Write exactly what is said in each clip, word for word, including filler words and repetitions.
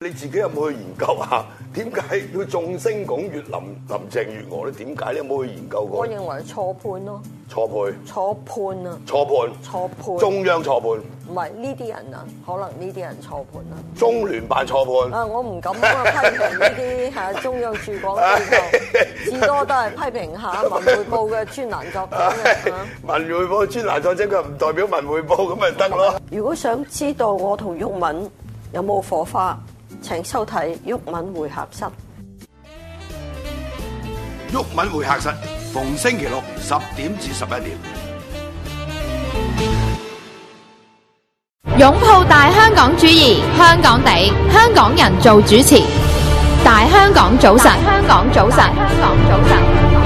你自己有冇去研究下點解要眾星拱月林林鄭月娥咧？點解你有冇去研究過？ 我認為錯判咯， 錯配、 錯判啊， 錯判、 錯判， 中央錯判， 唔係呢啲人啊，可能呢啲人錯判啊。 中聯辦錯判。 啊，我唔敢啊批評呢啲係中央駐港機構，至多都係批評下文匯報嘅專欄作者嘅。 文匯報專欄作者佢唔代表文匯報咁咪得咯。 如果想知道我同毓民有冇火花，請收睇毓民會客室。 毓民會客室逢星期六十點至十一點。 擁抱大香港主義，香港地，香港人做主持。大香港早晨，香港早晨，香港早晨。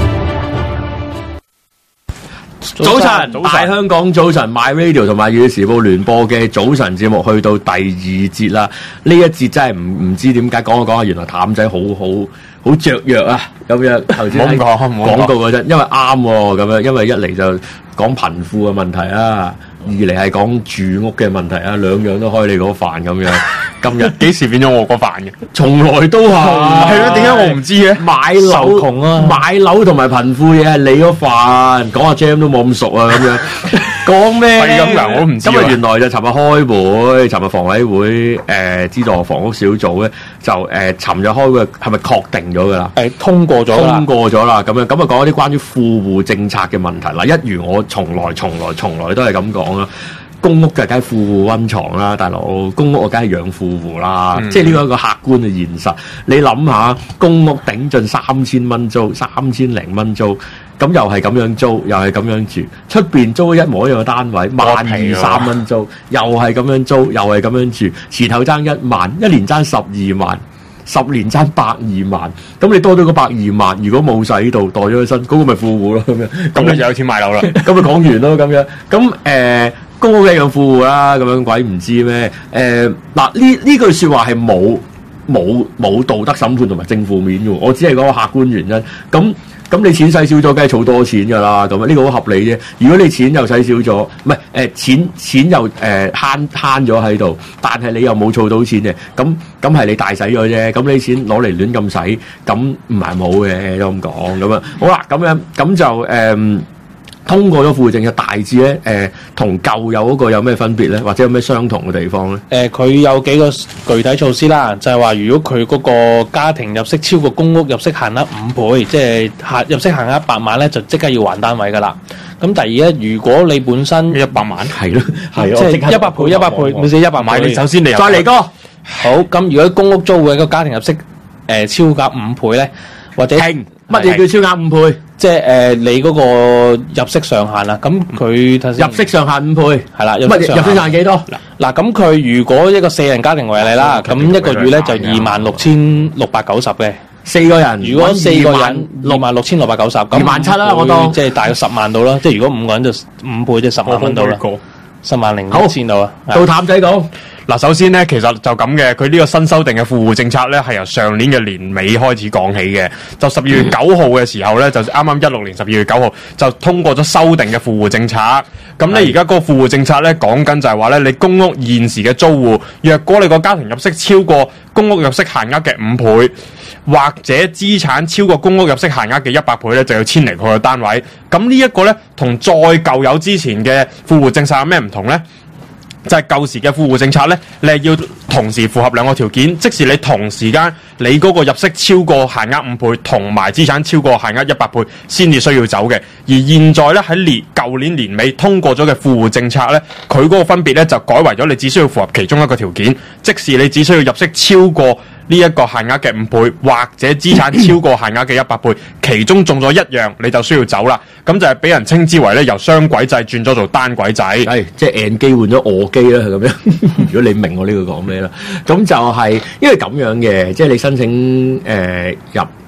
早晨，大香港早晨 ，My Radio 同埋《粵語時報》聯播嘅早晨節目去到第二節啦。呢一節真係唔唔知點解講下講下，原來譚仔好好好雀躍啊！咁樣頭先喺廣告嗰陣，因為啱咁樣，因為一嚟就講貧富嘅問題啊，二嚟係講住屋嘅問題啊，兩樣都開你嗰飯咁樣。今日幾時變咗我個飯嘅？從來都係係咯，點解我唔知嘅？買樓窮啊，買樓同埋貧富嘢係你個飯，講下 Jam 都冇咁熟啊，咁樣講咩？係咁噶，我都唔知。今日原來就尋日開會，尋日房委會誒資助房屋小組咧，就誒尋日開會係咪確定咗噶啦？誒通過咗啦，通過咗啦，咁樣咁啊講一啲關於富戶政策嘅問題嗱，一如我從來從來從來都係咁講啦。公屋嘅梗係富戶溫床啦，大佬，公屋我梗係養富戶啦，嗯、即係呢個一個客觀嘅現實。你諗下，公屋頂盡三千蚊租，三千零蚊租，咁又係咁樣租，又係咁樣住，出邊租一模一樣嘅單位，萬二三蚊租，又係咁樣租，又係咁樣住，前頭爭一萬，一年爭十二萬。十年爭百二萬，咁你多咗個百二萬，如果冇晒呢度袋咗起身，嗰、那個咪富戶咯咁樣，咁你就有錢買樓啦，咁咪講完咯咁樣，咁誒、呃、公屋嘅養富戶啦，咁樣鬼唔知咩？誒嗱呢呢句説話係冇冇冇道德審判同埋正負面嘅，我只係講個客觀原因，咁。咁你錢使少咗，梗係儲多錢㗎啦。咁呢個好合理啫。如果你錢又使少咗，唔係誒錢錢又誒慳慳咗喺度，但係你又冇儲到錢嘅，咁咁係你大使咗啫。咁你錢攞嚟亂咁使，咁唔係冇嘅都咁講咁啊。好啦，咁樣咁就誒。呃通過咗富戶政策大致咧，誒、呃、同舊有嗰個有咩分別咧，或者有咩相同嘅地方咧？誒、 呃，佢有幾個具體措施啦，就係、是、話如果佢嗰個家庭入息超過公屋入息限額五倍，即係限入息限額一百萬咧，就即刻要還單位噶啦。咁第二咧，如果你本身一百萬，係咯，係即係一百倍，一百倍，唔使一百萬。你首先你再嚟個好咁，如果公屋租戶個家庭入息誒、呃、超過五倍咧，或者乜嘢叫超額五倍？即係誒、呃，你嗰個入息上限啦，咁佢入息上限五倍，係啦，乜入息上限幾多？嗱，咁佢如果一個四人家庭為例啦，咁、嗯、一個月咧就二萬六千六百九十嘅，四個人，如果四個人六萬六千六百九十，咁二萬七啦，我當即係大約十萬到啦，即係如果五個人就五倍，即係十萬蚊到啦，十萬零一千到啊。到譚仔講。嗱，首先咧，其實就咁嘅，佢呢個新修訂嘅富戶政策咧，係由上年嘅年尾開始講起嘅。就十二月九號嘅時候咧，就啱啱一六年十二月九號就通過咗修訂嘅富戶政策。咁咧，而家嗰個富戶政策咧，講緊就係話咧，你公屋現時嘅租戶，若果你個家庭入息超過公屋入息限額嘅五倍，或者資產超過公屋入息限額嘅一百倍咧，就要遷離佢個單位。咁呢一個咧，同再舊有之前嘅富戶政策有咩唔同咧？就係舊時嘅富戶政策咧，你係要同時符合兩個條件，即是你同時間你嗰個入息超過限額五倍，同埋資產超過限額一百倍，先至需要走嘅。而現在咧喺年舊年年尾通過咗嘅富戶政策咧，佢嗰個分別咧就改為咗你只需要符合其中一個條件，即是你只需要入息超過呢一個限額嘅五倍，或者資產超過限額嘅一百倍，其中中咗一樣，你就需要走啦。咁就係俾人稱之為咧由雙軌制轉咗做單軌制，係即係 N 機換咗我機啦，係咁樣。如果你明我呢個講咩啦，咁就係因為咁樣嘅，即係你申請誒、呃、入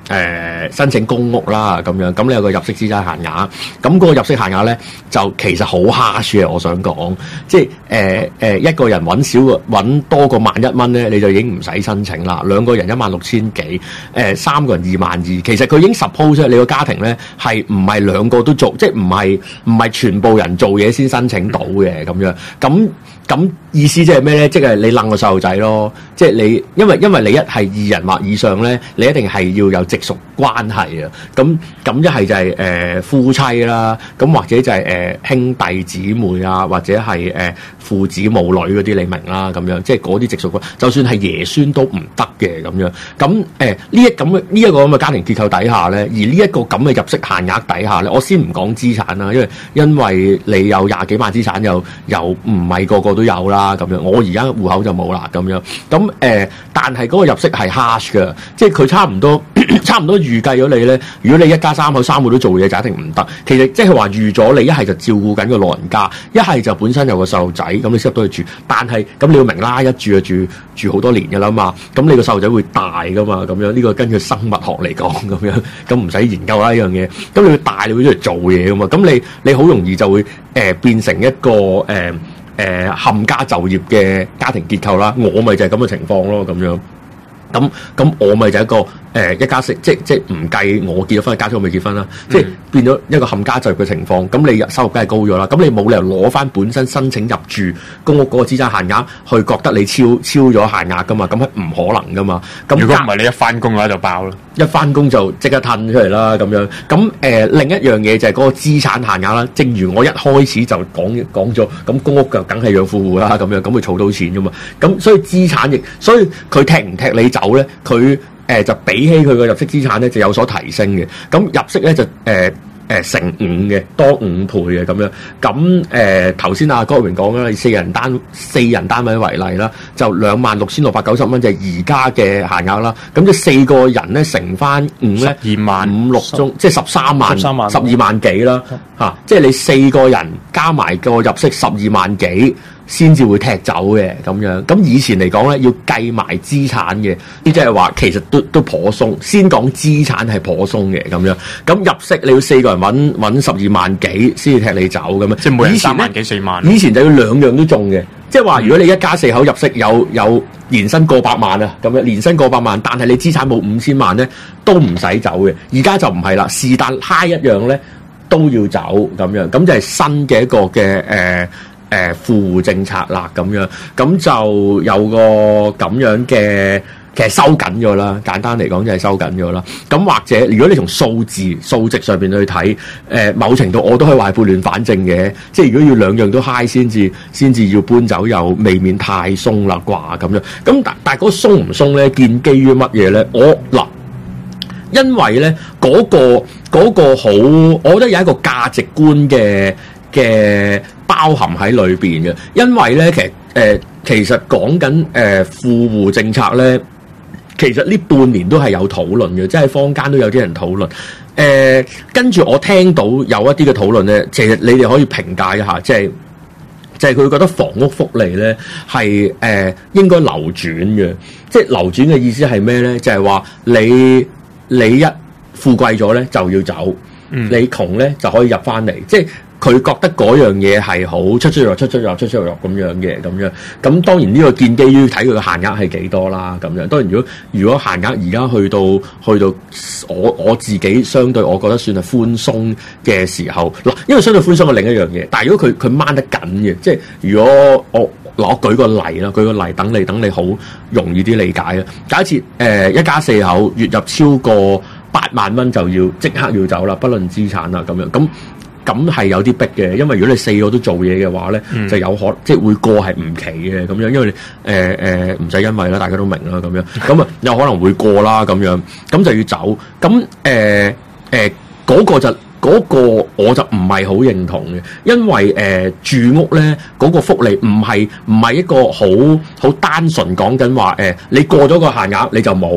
誒申請公屋啦咁樣，咁你有個入息資產限額，咁嗰個入息限額咧就其實好蝦嘅，我想講，即係誒誒一個人揾少個揾多過萬一蚊咧，你就已經唔使申請啦。兩個人一萬六千幾，誒、呃、三個人二萬二，其實佢已經 suppose 你個家庭咧係唔係兩個都做，即係唔係唔係全部人做嘢先申請到嘅咁樣，咁咁意思即係咩咧？即係你擸個細路仔咯，即係你因為因為你一係二人或以上咧，你一定係要有直屬關係啊。咁咁一係就係、是、誒、呃、夫妻啦，咁或者就係、是、誒、呃、兄弟姊妹啊，或者係誒、呃、父子母女嗰啲，你明啦咁樣，即係嗰啲直屬關係，就算係爺孫都唔得嘅咁樣。咁誒呢一咁嘅呢一個咁嘅家庭結構底下咧，而呢一個咁嘅入息限額底下咧，我先唔講資產啦，因為因為你有廿幾萬資產又又唔係個個都有啦咁樣，我而家戶口就冇啦咁樣。咁誒、呃，但係嗰個入息係 harsh 嘅，即係佢差唔多差唔多預計咗你咧。如果你一家三口三個都做嘢，就一定唔得。其實即係話預咗你一係就照顧緊個老人家，一係就本身有個細路仔，咁你先入到去住。但係咁你要明啦，一住就住住好多年㗎啦嘛。咁你個細路仔會大㗎嘛，咁樣呢、呢個根據生物學嚟講咁樣，咁唔使研究啦呢樣嘢。咁你會大，你會出嚟做嘢㗎嘛。咁你你好容易就會誒、呃、變成一個誒。呃誒冚家就業嘅家庭結構啦，我咪就係咁嘅情況咯，咁樣，咁咁我咪就係一個誒、呃、一家四，即即唔計我結咗婚，家姐我未結婚啦，嗯、即係變咗一個冚家就業嘅情況。咁你收入梗係高咗啦，咁你冇理由攞翻本身申請入住公屋嗰個資產限額，去覺得你超超咗限額噶嘛？咁係唔可能噶嘛？咁如果唔係你一翻工嘅話就爆啦。 一翻工就即刻褪出嚟啦，咁樣。咁誒、呃、另一樣嘢就係嗰個資產限額啦。正如我一開始就講講咗，咁公屋就梗係養富戶啦，咁樣咁會儲到錢噶嘛。咁所以資產亦，所以佢踢唔踢你走咧，佢誒、呃、就比起佢個入息資產咧就有所提升嘅。咁入息咧就誒。呃誒乘五嘅，多五倍嘅咁樣，咁誒頭先阿郭榮講啦，以四人單四人單位為例啦，就兩萬六千六百九十蚊就係而家嘅限額啦。咁即係四個人咧乘翻五咧， 二萬五六宗，即係十三萬， 十三萬十二萬幾啦嚇。即係你四個人加埋個入息十二萬幾。先至會踢走嘅咁樣，咁以前嚟講咧要計埋資產嘅，呢即係話其實都都頗鬆。先講資產係頗鬆嘅咁樣，咁入息你要四個人揾揾十二萬幾先至踢你走咁樣， 即係每人三萬幾四萬。 以前就要兩樣都中嘅，即係話如果你一家四口入息有有年薪過百萬啊咁樣，年薪過百萬，但係你資產冇五千萬咧，都唔使走嘅。而家就唔係啦，是但揩一樣咧都要走咁樣，咁就係新嘅一個嘅誒。呃誒富戶政策啦，咁樣咁就有個咁樣嘅，其實收緊咗啦。簡單嚟講，就係收緊咗啦。咁或者如果你從數字數值上邊去睇，誒、呃、某程度我都可以話係撥亂反正嘅。即係如果要兩樣都 high 先至先至要搬走，又未免太鬆啦啩咁樣。咁但但係嗰個鬆唔鬆咧，建基於乜嘢咧？我嗱，因為咧嗰、嗰個嗰、嗰個好，我覺得有一個價值觀嘅嘅。包含喺裏邊嘅，因為咧其實誒、呃、其實講緊誒富戶政策咧，其實呢半年都係有討論嘅，即係坊間都有啲人討論。誒、呃、跟住我聽到有一啲嘅討論咧，其實你哋可以評價一下，即係即係佢覺得房屋福利咧係誒應該流轉嘅，即係流轉嘅意思係咩咧？就係、是、話你你一富貴咗咧就要走，嗯、你窮咧就可以入翻嚟，即係。佢覺得嗰樣嘢係好出出入出出入出出入咁樣嘅咁樣，咁當然呢個建基於睇佢嘅限額係幾多啦咁樣。當然如果如果限額而家去到去到我我自己相對我覺得算係寬鬆嘅時候嗱，因為相對寬鬆嘅另一樣嘢，但係如果佢佢掹得緊嘅，即係如果我嗱我舉個例啦，舉個例等你等你好容易啲理解啊。假設誒、呃、一家四口月入超過八萬蚊就要即刻要走啦，不論資產啦咁樣咁。咁係有啲逼嘅，因為如果你四個都做嘢嘅話咧，嗯、就有可即係會過係唔期嘅咁樣，因為你誒誒唔使因為啦，大家都明啦咁樣，咁啊有可能會過啦咁樣，咁就要走。咁誒誒嗰個就嗰、嗰個我就唔係好認同嘅，因為誒、呃、住屋咧嗰、嗰個福利唔係唔係一個好好單純講緊話誒，你過咗個限額你就冇。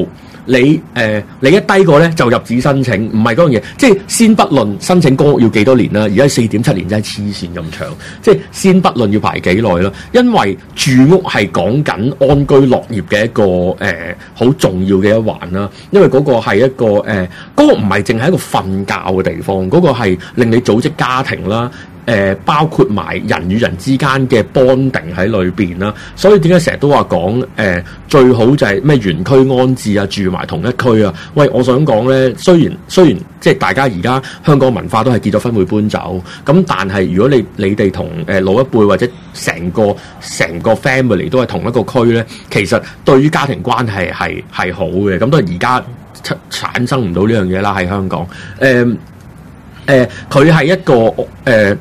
你誒、呃、你一低過咧就入紙申請，唔係嗰樣嘢。即係先不論申請公屋要幾多年啦，而家四點七年真係黐線咁長。即係先不論要排幾耐啦，因為住屋係講緊安居樂業嘅一個誒好、呃、重要嘅一環啦。因為嗰個係一個誒，嗰、呃嗰個唔係淨係一個瞓覺嘅地方，嗰、嗰個係令你組織家庭啦。誒、呃、包括埋人與人之間嘅 bonding 喺裏邊啦，所以點解成日都話講誒最好就係咩原區安置啊，住埋同一區啊？喂，我想講咧，雖然雖然即係大家而家香港文化都係結咗婚會搬走，咁但係如果你你哋同誒老一輩或者成個成個 family 都係同一個區咧，其實對於家庭關係係係好嘅。咁都係而家產生唔到呢樣嘢啦喺香港。誒、呃、誒，佢、呃、係一個誒。呃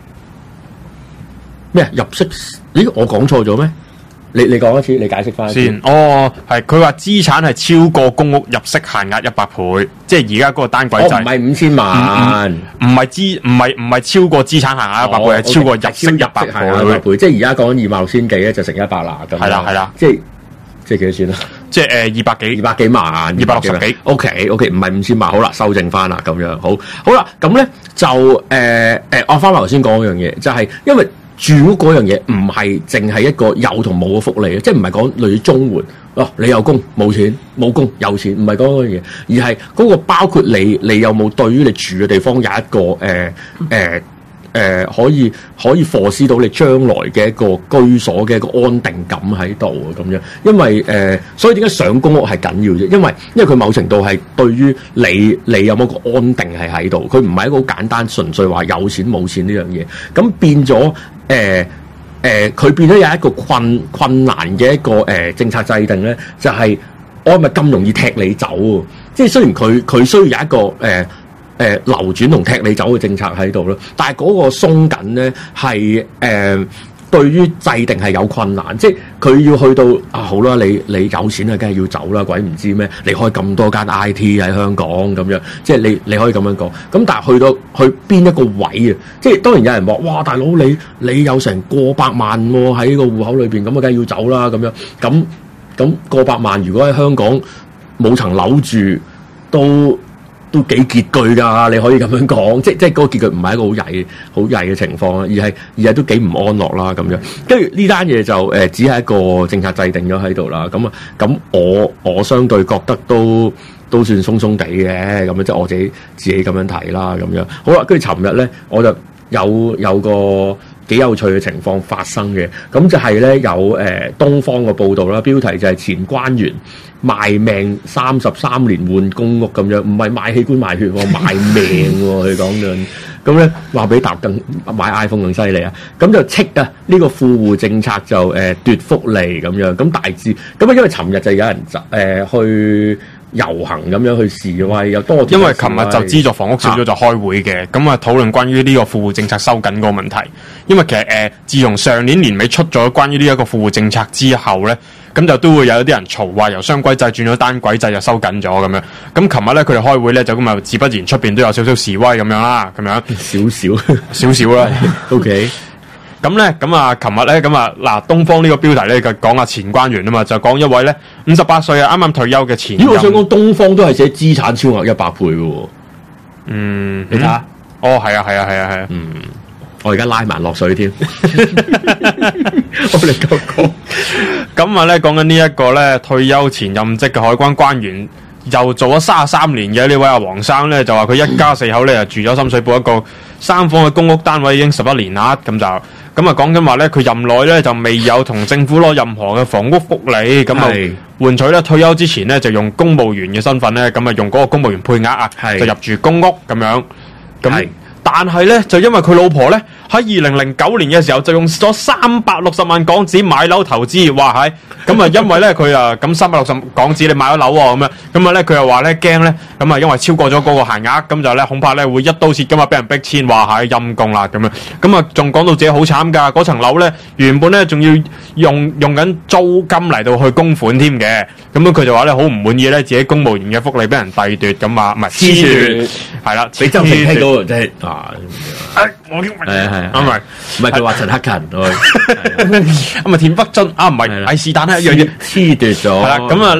咩入息？咦，我講錯咗咩？你你講一次，你解釋翻先。哦，係佢話資產係超過公屋入息限額一百倍，即係而家嗰個單軌制。 唔係五千萬， 唔係資，唔係唔係超過資產限額一百倍，係、哦、超過入息一百倍。 一百倍，即係而家講緊二萬六千幾咧，就成一百啦。咁係啦係啦， 即係即係幾多錢啊？ 即係誒二百幾， 二百幾萬， 二百六十幾。 O K O K， 唔係五千萬，好啦，修正翻啦，咁樣好。好啦，咁咧就誒誒，我翻埋頭先講嗰樣嘢，就係、是、因為。住屋嗰樣嘢唔係淨係一個有同冇嘅福利，即係唔係講類似綜援哦，你有工冇錢，冇工有錢，唔係講嗰樣嘢，而係嗰個包括你你有冇對於你住嘅地方有一個誒誒誒可以可以 foresee 到你將來嘅一個居所嘅一個安定感喺度啊咁樣，因為誒、呃，所以點解上公屋係緊要啫？因為因為佢某程度係對於你你有冇個安定係喺度，佢唔係一個好簡單純粹話有錢冇錢呢樣嘢，咁變咗。誒、呃、誒，佢、呃、變咗有一個困困難嘅一個誒、呃、政策制定咧，就係、是、我係咪咁容易踢你走？即係雖然佢佢需要有一個誒誒、呃呃、流轉同踢你走嘅政策喺度咯，但係嗰個鬆緊咧係誒對於制定係有困難，即係佢要去到啊好啦，你你有錢啊，梗係要走啦，鬼唔知咩？你開咁多間 I T 喺香港咁樣，即係你你可以咁樣講。咁但係去到去邊一個位啊？即係當然有人話，哇，大佬你你有成過百萬喎、啊、喺個戶口裏邊，咁啊梗係要走啦咁樣。咁咁過百萬，如果喺香港冇層樓住，都都幾拮據㗎，你可以咁樣講，即即係嗰個拮據唔係一個好曳、好曳嘅情況啦，而係而係都幾唔安樂啦咁樣。跟住呢單嘢就誒、呃，只係一個政策制定咗喺度啦。咁啊，咁我我相對覺得都都算鬆鬆地嘅咁樣，即係我自己自己咁樣睇啦咁樣。好啦，跟住尋日咧，我就有有個幾有趣嘅情況發生嘅，咁就係咧有誒、呃、東方嘅報導啦，標題就係前關員賣命三十三年換公屋咁樣，唔係賣器官賣血喎，賣命喎佢講緊，咁咧話比搭更買 iPhone 更犀利啊！咁就斥啊呢個富戶政策就誒、呃、奪福利咁樣，咁大致咁啊，因為尋日就有人誒、呃、去遊行咁樣去示威，有多因為琴日就資助房屋小組就開會嘅，咁啊討論關於呢個富戶政策收緊嗰個問題。因為其實誒、呃，自從上年年尾出咗關於呢一個富戶政策之後咧，咁就都會有一啲人嘈話由雙軌制轉咗單軌制就收緊咗咁樣。咁琴日咧佢哋開會咧就咁啊，自不然出邊都有少少示威咁樣啦，咁樣少少少少啦。OK。咁咧，咁啊，琴日咧，咁啊，嗱，東方呢個標題咧，就講下前關員啊嘛，就講一位咧五十八歲啊，啱啱退休嘅前任。 咦，我想講東方都係寫資產超額一百倍嘅喎。 嗯， 你睇下， 哦，係啊，係啊，係啊，係啊。 嗯，我而家拉埋落水添。我哋講講， 咁啊咧，講緊呢一個咧退休前任職嘅海關關員，又做咗三十三年嘅呢位阿黃生咧，就話佢一家四口咧，就住咗深水埗一個三房嘅公屋單位已經十一年啦，咁就咁啊講緊話咧，佢任內咧就未有同政府攞任何嘅房屋福利，咁啊換取咧退休之前咧就用公務員嘅身份咧，咁啊用嗰個公務員配額啊，就入住公屋咁樣，咁但係咧就因為佢老婆咧喺二零零九年嘅時候就用咗三百六十萬港紙買樓投資，哇係，咁啊因為咧佢啊咁三百六十港紙你買咗樓喎咁樣，咁啊咧佢又話咧驚咧，咁啊因為超過咗嗰個限額，咁就咧恐怕咧會一刀切咁啊俾人逼遷，話係陰公啦咁樣，咁啊仲講到自己好慘㗎，嗰層樓咧原本咧仲要用用緊租金嚟到去供款添嘅，咁樣佢就話咧好唔滿意咧自己公務員嘅福利俾人帝奪咁啊，唔係褫奪，係啦， 你周平聽到真係啊！ 誒，我係啊係啊，唔係唔係佢話陳克勤， 咁啊田北俊啊唔係係是但係一樣嘢褫奪咗， 係啦，咁啊你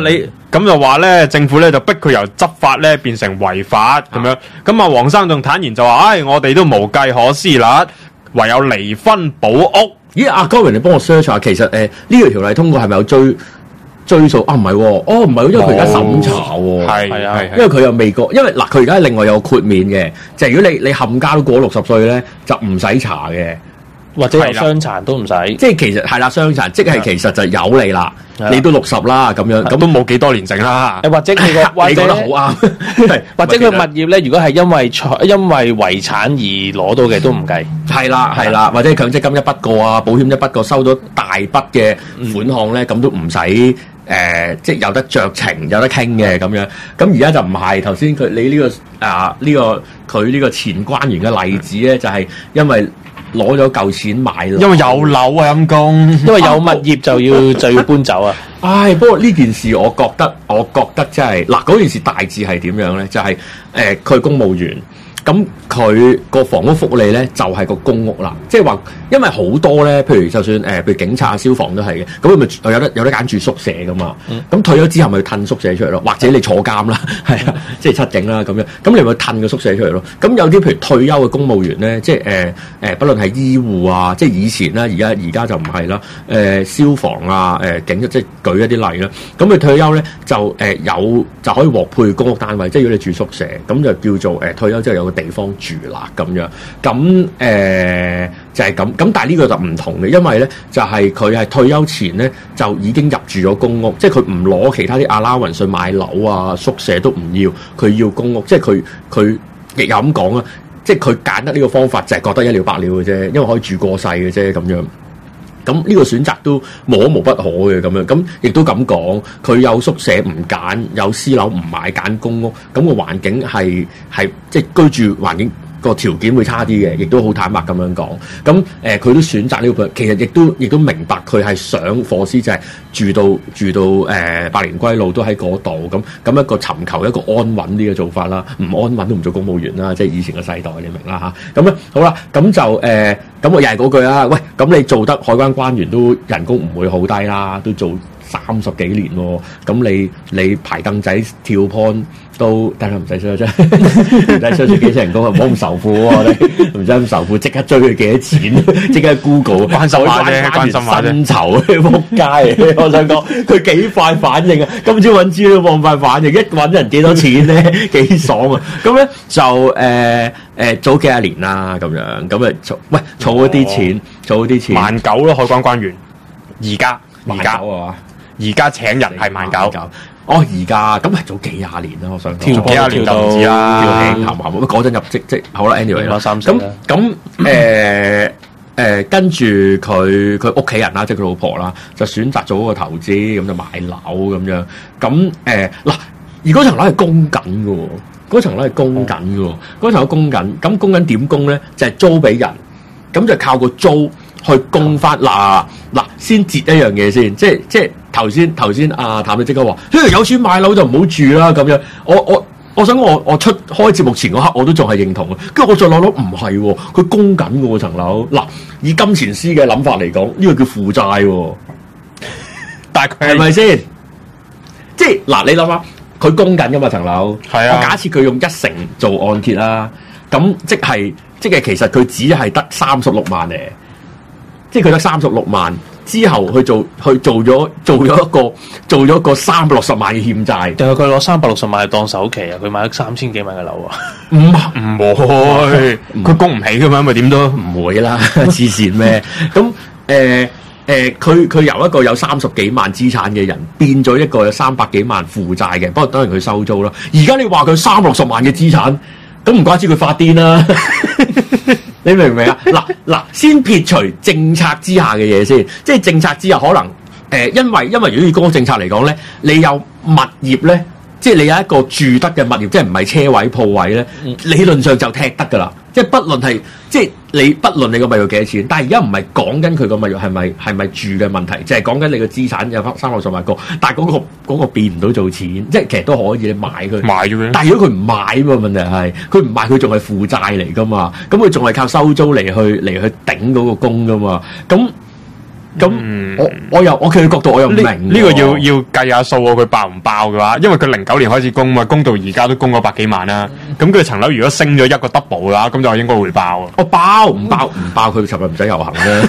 咁就話咧政府咧就逼佢由執法咧變成違法咁樣。咁啊，黃生仲坦言就話：，唉、哎，我哋都無計可施啦，唯有離婚補屋。 咦，阿高榮，你幫我 search 下，其實誒呢條條例通過係咪有追追數啊？唔係喎，哦唔係，因為佢而家審查喎， 係係啊， 因為佢又未過，因為嗱佢而家另外有豁免嘅，就係、如果你你冚家都過六十歲咧，就唔使查嘅。 或者有傷殘都唔使， 即係其實係啦，傷殘即係其實就有你啦，你都六十啦咁樣， 咁都冇幾多年剩啦。 誒或者佢個， 你講得好啱， 或者佢物業咧，如果係因為財因為遺產而攞到嘅都唔計。 係啦係啦，或者強積金一筆過啊，保險一筆過收到大筆嘅款項咧，咁都唔使誒，即係有得酌情有得傾嘅咁樣。咁而家就唔係頭先佢你呢個啊呢個佢呢個前關員嘅例子咧，就係因為攞咗嚿錢買樓， 因為有樓啊陰公， 因為有物業就要就要搬走啊！ 唉，不過呢件事我覺得，我覺得真係嗱，嗰件事大致係點樣咧？就係誒佢公務員，咁佢個房屋福利咧就係、是、個公屋啦，即係話，因為好多咧，譬如就算誒、呃，譬如警察啊、消防都係嘅，咁佢咪有得有得揀住宿舍噶嘛？咁、嗯、退咗之後咪要褪宿舍出嚟咯，或者你坐監啦，係啊，即係七警啦咁樣，咁你咪褪個宿舍出嚟咯。咁有啲譬如退休嘅公務員咧，即係誒誒，不論係醫護啊，即係以前啦，而家而家就唔係啦，誒、呃、消防啊，誒、呃、警，即係舉一啲例啦。咁佢退休咧就誒、呃、有就可以獲配公屋單位，即係如果你住宿舍，咁就叫做誒、呃、退休之後有個地方住啦咁樣。咁誒、呃、就係、是、咁，咁但係呢個就唔同嘅，因為咧就係佢係退休前咧就已經入住咗公屋，即係佢唔攞其他啲 allowance 去買樓啊，宿舍都唔要，佢要公屋，即係佢佢亦有咁講啊，即係佢揀得呢個方法就係覺得一了百了嘅啫，因為可以住過世嘅啫咁樣。咁呢個選擇都無可無不可嘅咁樣，咁亦都咁講，佢有宿舍唔揀，有私樓唔買，揀公屋，咁個環境係係即係居住環境個條件會差啲嘅，亦都好坦白咁樣講。咁誒佢都選擇呢個，其實亦都亦都明白佢係想課師就係住到住到誒、呃、百年歸老都喺嗰度，咁咁一個尋求一個安穩啲嘅做法啦。唔安穩都唔做公務員啦，即係以前嘅世代你明啦嚇。咁咧好啦，咁就誒。呃咁我又係嗰句啦，喂，咁你做得海關關員都人工唔會好低啦，都做三十幾年喎，咁你你排凳仔跳 pon 都得啦，唔使出啫，唔使出住幾成人工啊，唔好咁仇富喎，你唔使咁仇富，即刻追佢幾多錢，即刻 Google 關心下啫，關心下啫， 薪酬仆街，我想講佢幾快反應啊！今朝揾資料放快反應，一揾人幾多錢咧，幾爽啊！咁咧就誒。呃誒早幾廿年啦，咁樣咁誒儲喂儲嗰啲錢，儲嗰啲錢萬九咯，海關關員而家而家啊， 而家請人係萬九。 哦，而家咁係早幾廿年啦，我想跳幾廿年就唔知啦， 跳行行，嗰陣入職即好啦 ，anyway 啦， 咁咁誒誒跟住佢佢屋企人啦，即係佢老婆啦，就選擇做嗰個投資，咁就買樓咁樣。咁誒嗱，而嗰層樓係供緊嘅喎。嗰層樓係供緊嘅喎，嗰層樓供緊，咁供緊點供咧？就係、是、租俾人，咁就靠個租去供翻嗱嗱，先截一樣嘢先，即係即係頭先頭先阿譚你即刻話，有錢買樓就唔好住啦咁樣。我我我想我我出開節目前嗰刻我都仲係認同嘅，跟住我再諗諗唔係喎，佢供緊嘅喎層樓。嗱，以金錢師嘅諗法嚟講，呢、這個叫負債喎，但係係咪先？即係嗱，你諗下。佢供緊噶嘛層樓， 係啊。 我假設佢用一成做按揭啦，咁即係即係其實佢只係得三十六萬嚟，即係佢得三十六萬之後去做去做咗做咗一個做咗一個三百六十萬嘅欠債。 定係佢攞三百六十萬當首期啊？佢買咗三千幾萬嘅樓啊？ 唔唔會，佢供唔起噶嘛？咪點都唔會啦，黐線咩？咁誒。誒佢佢由一個有三十幾萬資產嘅人變咗一個有三百幾萬負債嘅，不過當然佢收租啦。而家你話佢三六十萬嘅資產，咁唔怪之佢發癲啦。你明唔明啊？嗱嗱，先撇除政策之下嘅嘢先，即係政策之下可能誒、呃，因為因為如果以公屋政策嚟講咧，你有物業咧，即係你有一個住得嘅物業，即係唔係車位鋪位咧，理論上就踢得噶啦。即係不論係，即係你不論你個物業幾多錢，但係而家唔係講緊佢個物業係咪係咪住嘅問題，就係講緊你個資產有三六十萬個，但係、嗰、嗰個嗰、嗰個變唔到做錢，即係其實都可以你買佢。買咗咩？但係如果佢唔買喎，問題係佢唔買，佢仲係負債嚟噶嘛，咁佢仲係靠收租嚟去嚟去頂嗰個工噶嘛，咁咁、 嗯、 我我又我企佢角度我又唔明呢呢、這個要要計下數喎，佢爆唔爆嘅話，因為佢零九年開始供嘛，供到而家都供咗百幾萬啦。咁佢層樓如果升咗一個 double 嘅話，咁就應該會爆。 我爆唔爆唔爆，佢尋日唔使遊行啦，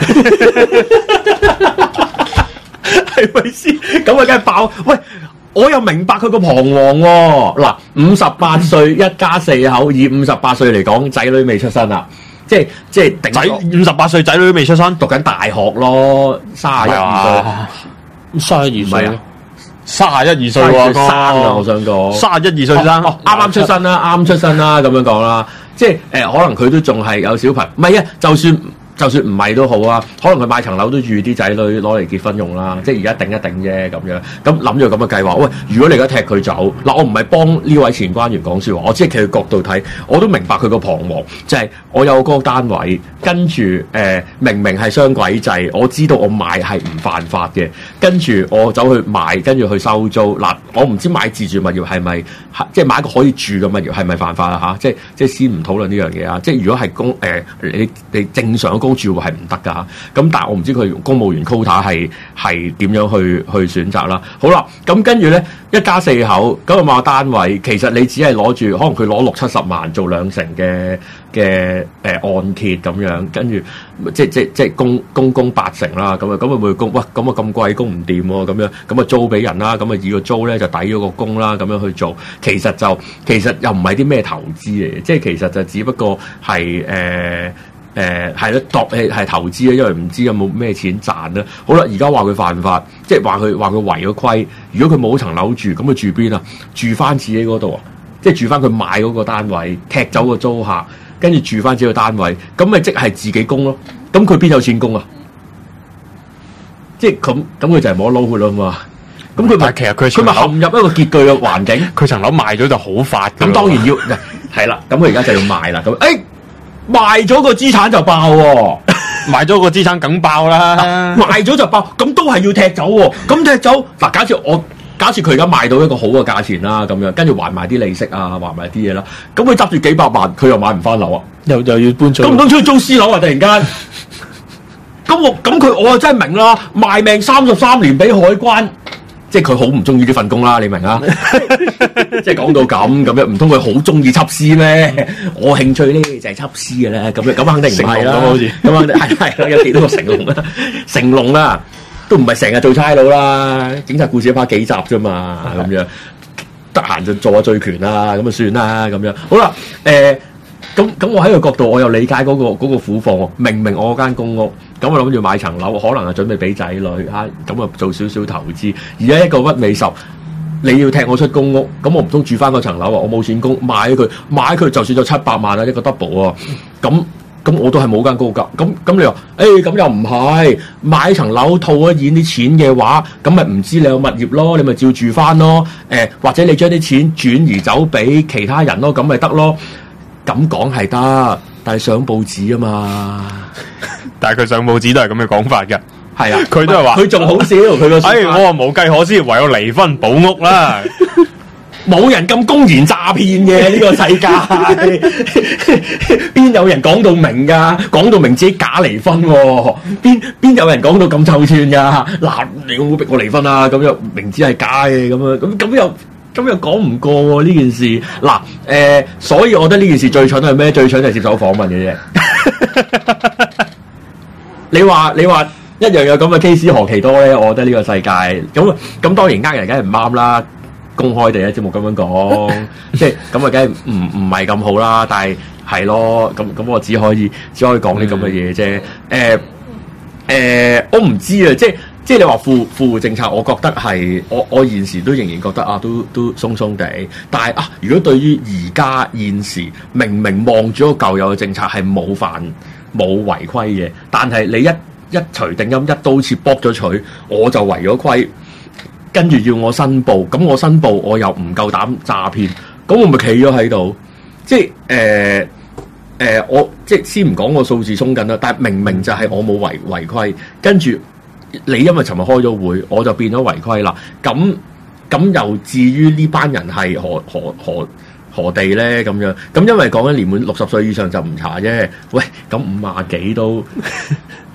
係咪先？咁啊，梗係爆！喂，我又明白佢個彷徨喎。嗱，五十八歲一家四口，以五十八歲嚟講，仔女未出生啦。即係即係頂仔五十八歲仔女都未出生， 讀緊大學咯，三十一二歲， 三十二歲啊， 三十一二歲喎， 生啊！我想講三十一二歲生， 啱啱出生啦，啱出生啦，咁樣講啦。即係誒、呃，可能佢都仲係有小朋友，唔係啊，就算。就算唔係都好啊，可能佢買層樓都預啲仔女攞嚟結婚用啦，即係而家頂一頂啫咁樣。咁諗咗咁嘅計劃，喂，如果你而家踢佢走，嗱，我唔係幫呢位前關員講説話，我只係企佢角度睇，我都明白佢個彷徨，就係、是、我有個單位，跟住誒、呃、明明係雙軌制，我知道我買係唔犯法嘅，跟住我走去買，跟住去收租。嗱，我唔知買自住物業係咪，即係買一個可以住嘅物業係咪犯法啊？嚇，即係即係先唔討論呢樣嘢啊！即係如果係公誒、呃、你你正常公住戶係唔得㗎，咁但係我唔知佢用公務員 quota 係係點樣去去選擇啦。好啦，咁跟住咧一家四口咁個買單位，其實你只係攞住，可能佢攞六七十萬做兩成嘅嘅誒按揭咁樣，跟住即即即供供供八成啦，咁啊咁啊會供，哇咁啊咁貴供唔掂喎，咁樣咁啊租俾人啦，咁啊以個租咧就抵咗個供啦，咁樣去做，其實就其實又唔係啲咩投資嚟嘅，即係其實就只不過係誒。誒係咯，度係係投資啊，因為唔知有冇咩錢賺啦。好啦，而家話佢犯法，即係話佢話佢違咗規。如果佢冇層樓住，咁佢住邊啊？住翻自己嗰度啊？即係住翻佢買嗰個單位，踢走個租客，跟住住翻自己個單位，咁咪即係自己供咯。咁佢邊有錢供啊？即係咁咁，佢就係冇得撈佢啦嘛。咁佢咪其實佢佢咪陷入一個拮據嘅環境。 佢層樓賣咗就好發。 咁當然要係啦。咁佢而家就要賣啦。咁誒。賣咗個資產就爆喎、哦， 賣咗個資產梗爆啦， 賣咗就爆，咁都係要踢走喎、哦。咁踢走嗱，假設我假設佢而家賣到一個好嘅價錢啦，咁樣跟住還埋啲利息啊，還埋啲嘢啦，咁佢執住幾百萬，佢又買唔翻樓啊， 又又要搬出， 咁唔通出去租私樓啊？突然間，咁我咁佢我就真係明啦，賣命三十三年俾海關。即係佢好唔中意呢份工啦，你明啊？即係講到咁咁樣，唔通佢好中意緝私咩？我興趣咧就係緝私嘅咧，咁樣咁肯定唔係啦，好似咁肯定係係啦，有幾多個成龍啦？成龍啦，都唔係成日做差佬啦，警察故事拍幾集啫嘛，咁樣得閒就做下醉拳啦，咁啊算啦，咁樣好啦，誒、呃。咁咁，我喺個角度，我又理解嗰、那個嗰、那個苦況。明明我間公屋，咁我諗住買層樓，可能係準備俾仔女嚇，咁啊做少少投資。而家一個屈尾十，你要踢我出公屋，咁我唔通住翻嗰層樓啊？我冇錢供，買佢買佢，就算咗七百萬啊，一個 double 啊，咁咁我都係冇間高價。咁咁你話，誒咁又唔係買層樓套咗現啲錢嘅話，咁咪唔知你有物業咯，你咪照住翻咯。誒、呃、或者你將啲錢轉移走俾其他人咯，咁咪得咯。咁講係得，但係上報紙啊嘛， 但係佢上報紙都係咁嘅講法嘅， 係啊， 佢都係話， 佢仲好少，佢個， 哎，我話無計可施，唯有離婚保屋啦， 冇人咁公然詐騙嘅呢個世界，邊有人講到明㗎？講到明自己假離婚喎，邊邊有人講到咁臭串㗎？嗱，你唔好逼我離婚啊！咁樣明知係假嘅，咁樣咁咁又。咁又講唔過喎、啊、呢件事，嗱誒、呃，所以我覺得呢件事最蠢係咩？最蠢係接受訪問嘅啫。你話你話一樣有咁嘅 case 何其多咧？我覺得呢個世界咁咁當然呃人梗係唔啱啦，公開地喺節目咁樣講，即係咁啊，梗係唔唔係咁好啦。但係係咯，咁咁我只可以只可以講啲咁嘅嘢啫。誒誒、呃呃，我唔知啊，即係。即係你話富富戶政策，我覺得係我我現時都仍然覺得啊，都都鬆鬆地。但係啊，如果對於而家現時明明望住個舊有嘅政策係冇犯冇違規嘅，但係你一一錘定音一刀切剝咗佢，我就違咗規，跟住要我申報，咁我申報我又唔夠膽詐騙，咁我咪企咗喺度。即係誒誒，我即係先唔講個數字衝緊啦，但係明明就係我冇違違規，跟住。你因為尋日開咗會，我就變咗違規啦。咁咁又至於呢班人係何何何何地咧？咁樣咁因為講緊年滿六十歲以上就唔查啫。喂，咁五廿幾都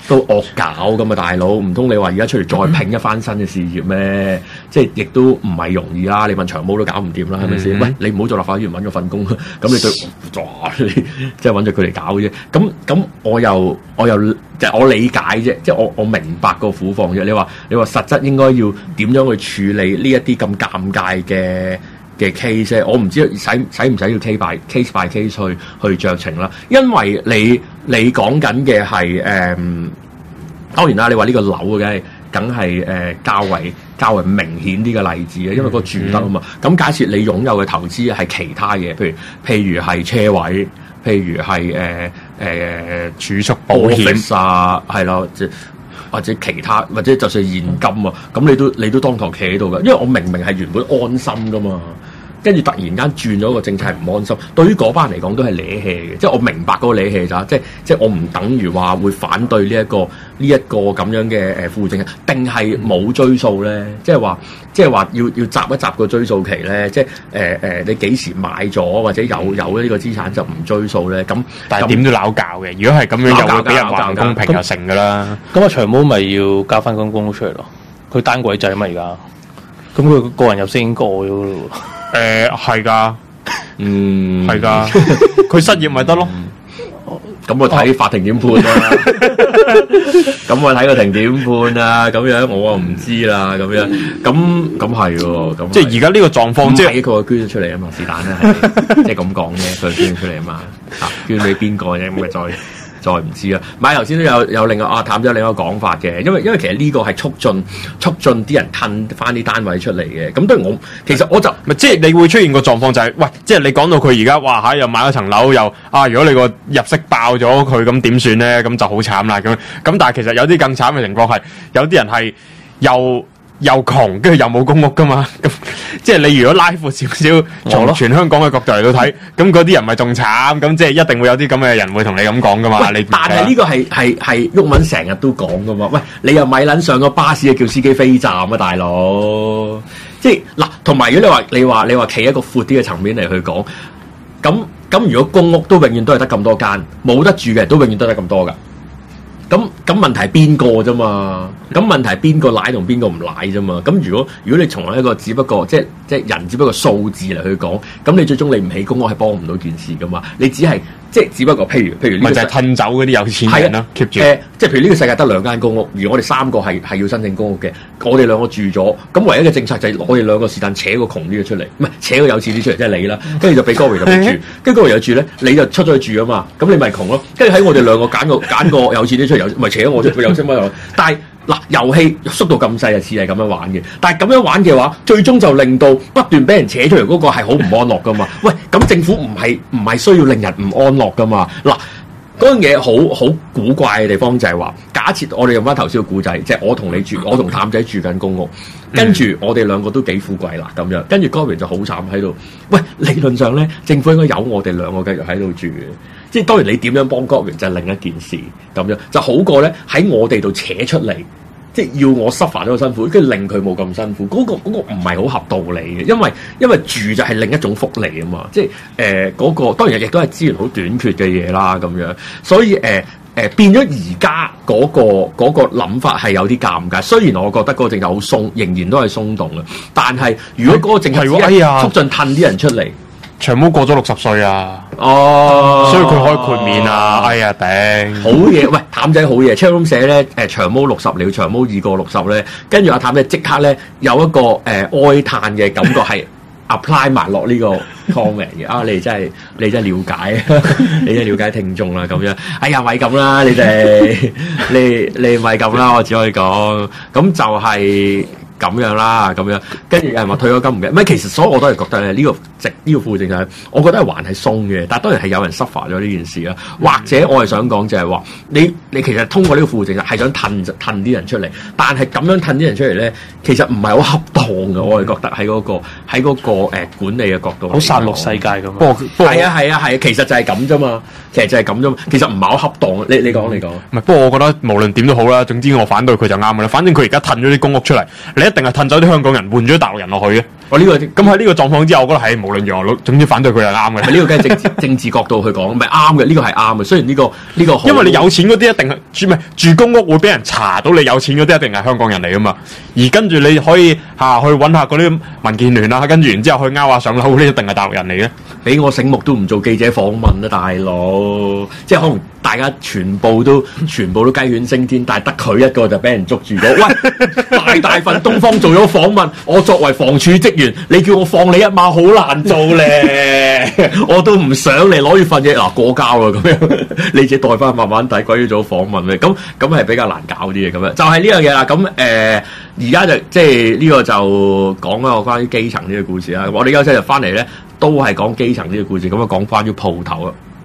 都惡搞㗎嘛，大佬，唔通你話而家出嚟再拼一番新嘅事業咩？即係亦都唔係容易啦。你問長毛都搞唔掂啦，係咪先？喂，你唔好做立法會議員揾咗份工，咁你對哇你即係揾咗佢嚟搞啫。咁咁我又我又即係我理解啫，即係我我明白個苦況啫。你話你話實質應該要點樣去處理呢一啲咁尷尬嘅嘅 case， 我唔知使使唔使要 case by case by case 去去酌情啦，因為你你講緊嘅係誒，當然啦，你話呢個樓嘅梗係誒較為較為明顯啲嘅例子嘅，因為個住得啊嘛。咁、嗯、假設你擁有嘅投資係其他嘢，譬如譬如係車位，譬如係誒誒儲蓄保險啊，係咯，即或者其他，或者就算現金啊，咁你都你都當堂企喺度嘅，因為我明明係原本安心噶嘛。跟住突然間轉咗個政策係唔安心，對於嗰班人嚟講都係理氣嘅，即係我明白嗰個理氣咋，即係即係我唔等於話會反對呢、這、一個呢一、這個咁樣嘅誒副政，定係冇追數咧？即係話即係話要要集一集個追數期咧？即係誒誒，你幾時買咗或者有有呢個資產就唔追數咧？咁但係點都拗教嘅，如果係咁樣又會俾人話唔公平又成㗎啦。 咁啊長毛咪要交翻間公屋出嚟咯？佢單軌制啊嘛而家，咁佢個人入息已經過咗咯。 誒係㗎， 嗯係㗎，佢失業咪得咯。 咁我睇法庭點判啦。咁我睇個庭點判啊？咁樣我啊唔知啦。咁樣咁咁係喎。咁即係而家呢個狀況，即係佢捐咗出嚟啊嘛，是但啦，即係咁講啫。佢捐咗出嚟啊嘛，捐俾邊個啫？咁咪再。再唔知啦，買頭先都有有另外啊，探咗另一個講法嘅，因為因為其實呢個係促進促進啲人褪翻啲單位出嚟嘅，咁當然我其實我就咪即係你會出現個狀況就係、是，喂，即係你講到佢而家哇嚇又買咗層樓又啊，如果你個入息爆咗佢咁點算咧？咁就好慘啦咁，咁但係其實有啲更慘嘅情況係，有啲人係又。又窮，跟住又冇公屋噶嘛，咁即係你如果拉闊少少，從全香港嘅角度嚟到睇，咁嗰啲人咪仲慘，咁即係一定會有啲咁嘅人會同你咁講噶嘛。你但係呢個係係係毓民成日都講噶嘛，喂，你又咪撚上個巴士叫司機飛站啊，大佬！即係嗱，同埋如果你話你話你話企一個闊啲嘅層面嚟去講，咁咁如果公屋都永遠都係得咁多間，冇得住嘅都永遠都得咁多噶。咁咁問題係邊個啫嘛？咁問題係邊個奶同邊個唔奶啫嘛？咁如果如果你從一個只不過即係即係人只不過數字嚟去講，咁你最終你唔起公屋係幫唔到件事噶嘛？你只係即係只不過譬如譬如呢個咪就係褪走嗰啲有錢人咯 keep 住。 誒，即係譬如呢個世界得兩間公屋，而我哋三個係係要申請公屋嘅，我哋兩個住咗，咁唯一嘅政策就係我哋兩個是但扯個窮啲嘅出嚟，唔係扯個有錢啲出嚟，即係你啦，跟住就俾高維入去住，跟住高維有住咧，你就出咗去住啊嘛，咁你咪窮咯，跟住喺我哋兩個揀個揀個有錢啲出嚟，有咪扯我出去有錢乜但係嗱，遊戲縮到咁細就似係咁樣玩嘅，但係咁樣玩嘅話，最終就令到不斷俾人扯出嚟嗰個係好唔安樂噶嘛。喂，咁政府唔係唔係需要令人唔安樂噶嘛？嗱，嗰樣嘢好好古怪嘅地方就係話，假設我哋用翻頭先個故仔，即係我同你住，我同譚仔住緊公屋，跟住我哋兩個都幾富貴啦咁樣，跟住 Gordon 就好慘喺度。喂，理論上咧，政府應該有我哋兩個繼續喺度住嘅。即係當然你點樣幫國員就係另一件事咁樣，就好過咧喺我哋度扯出嚟，即係要我 suffer 咗個辛苦，跟住令佢冇咁辛苦，嗰、嗰個嗰、嗰個唔係好合道理嘅，因為因為住就係另一種福利啊嘛，即係誒嗰個當然亦都係資源好短缺嘅嘢啦咁樣，所以誒誒、呃呃、變咗而家嗰個嗰、嗰個諗法係有啲尷尬。雖然我覺得嗰個政策好鬆，仍然都係鬆動嘅，但係如果嗰個政策只係促進褪啲人出嚟。 長毛過咗六十歲啊！ 哦， 所以佢可以豁免啊！哎呀頂！ 好嘢，喂，譚仔好嘢 ，chatroom 寫咧誒長毛六十了，長毛二過六十咧，跟住阿譚仔即刻咧有一個誒、呃、哀嘆嘅感覺係 apply 埋落呢個 comment 嘅啊！你真係你真係了解，你真係了解聽眾啦咁樣。哎呀，咪咁啦，你哋你你咪咁啦，我只可以講，咁就係、是。咁樣啦，咁樣跟住有人話退咗金唔嘅，唔係其實所以我都係覺得咧呢、這個直呢、這個副政策，我覺得係還係鬆嘅，但係當然係有人 suffer 咗呢件事啦。或者我係想講就係話，你你其實通過呢個副政策係想褪褪啲人出嚟，但係咁樣褪啲人出嚟咧，其實唔係好恰當嘅。我係覺得喺嗰、那個喺嗰、那個、呃、管理嘅角度， 好殺戮世界咁。 不過係啊係啊係啊，其實就係咁啫嘛，其實就係咁啫嘛，其實唔係好恰當。你你講你講， 唔係，不過我覺得無論點都好啦，總之我反對佢就啱嘅啦。反正佢而家褪咗啲公屋出嚟，你一定係褪走啲香港人，換咗大陸人落去嘅。 我呢、這個咁喺呢個狀況之下，我覺得係無論如何，總之反對佢係啱嘅。 呢個梗係政治政治角度去講，唔係啱嘅，呢個係啱嘅。雖然呢、這個呢、這個好， 因為你有錢嗰啲一定係住咩住公屋會俾人查到，你有錢嗰啲一定係香港人嚟噶嘛。而跟住你可以下、啊、去揾下嗰啲民建聯啦，跟住然之後去勾下上樓，呢一定係大陸人嚟嘅。 俾我醒目都唔做記者訪問啦，大佬。即係可能大家全部都全部都雞犬升天，但係得佢一個就俾人捉住咗。喂，大大份東方做咗訪問，我作為房署職員，你叫我放你一馬好難做咧。我都唔想你攞住份嘢嗱過膠啦咁樣，你自己袋翻慢慢睇，鬼要做訪問咧。咁咁係比較難搞啲嘅咁樣，就係呢樣嘢啦。咁誒而家就即係呢個就講一個關於基層呢個故事啦。我哋休息日翻嚟咧，都係講基層呢個故事，咁啊講關於鋪頭啊。